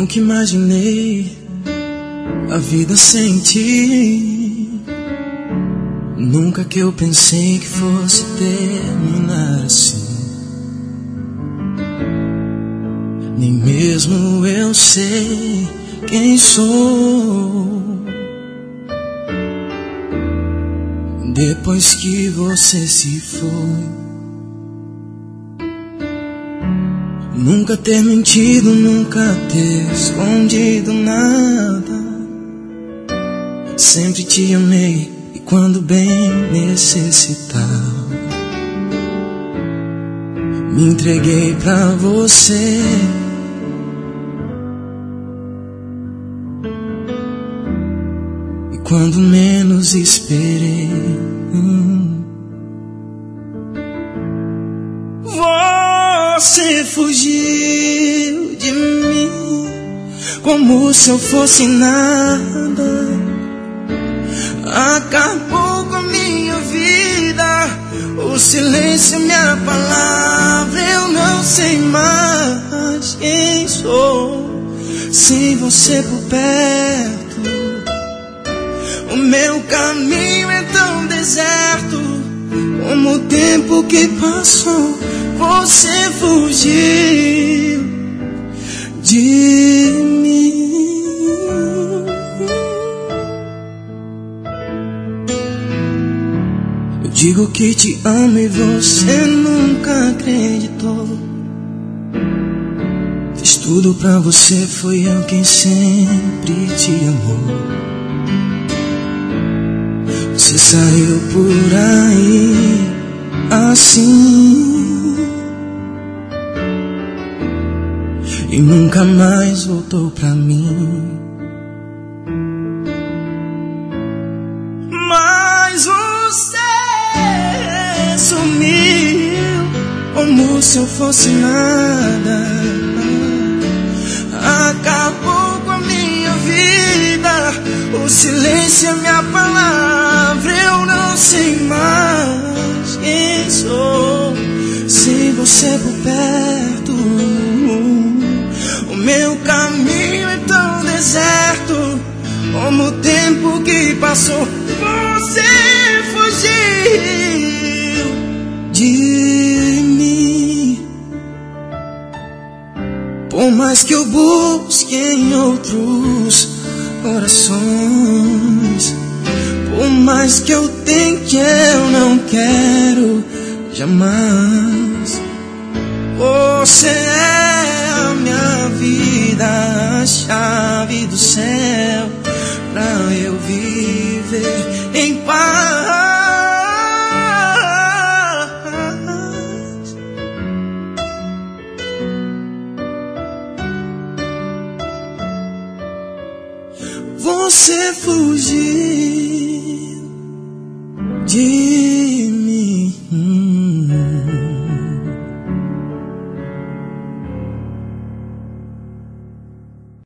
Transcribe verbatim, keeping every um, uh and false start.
Nunca imaginei a vida sem ti. Nunca que eu pensei que fosse terminar assim. Nem mesmo eu sei quem sou. Depois que você se foi, nunca ter mentido, nunca ter escondido nada. Sempre te amei e quando bem necessitava, me entreguei pra você. E quando menos esperei, hum, você fugiu de mim como se eu fosse nada. Acabou com a minha vida, o silêncio é minha palavra. Eu não sei mais quem sou sem você por perto. O meu caminho é tão deserto como o tempo que passou. Você fugiu de mim. Eu digo que te amo e você nunca acreditou. Fiz tudo pra você, foi eu quem sempre te amou. Você saiu por aí assim e nunca mais voltou pra mim. Mas você sumiu como se eu fosse nada. Acabou com a minha vida, o silêncio é minha palavra. Eu não sei mais quem sou sem você por perto. O meu caminho é tão deserto como o tempo que passou. Você fugiu de mim. Por mais que eu busque em outros corações, por mais que eu tente, eu não quero jamais. Você é a minha vida, a chave do céu pra eu viver em paz. Você fugiu